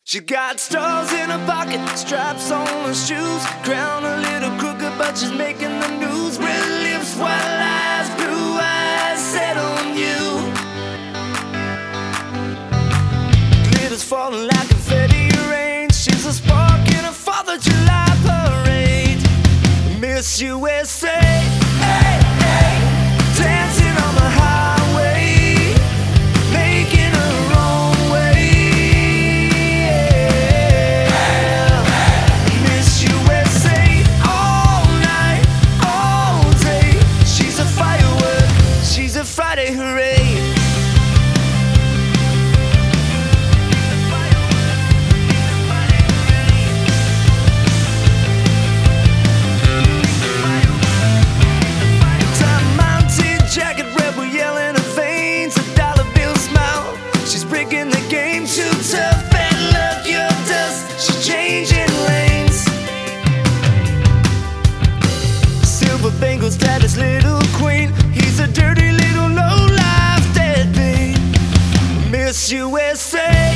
She got stars in her pocket, straps on her shoes, crown a little crooked, but she's making the news. Red lips, white eyes, blue eyes set on you. Glitter's falling like confetti rain. She's a spark in a 4th of July parade. Miss USA, hey, hey, dancing on the highway, making her own way. Friday hooray. Diamante jacket, rebel yell in her veins, a dollar bill smile. She's breaking the game, too tough, bad luck, your dust. She's changing lanes. Silver bangles, status, little queen. He's a dirty little low-life deadbeat. Miss USA.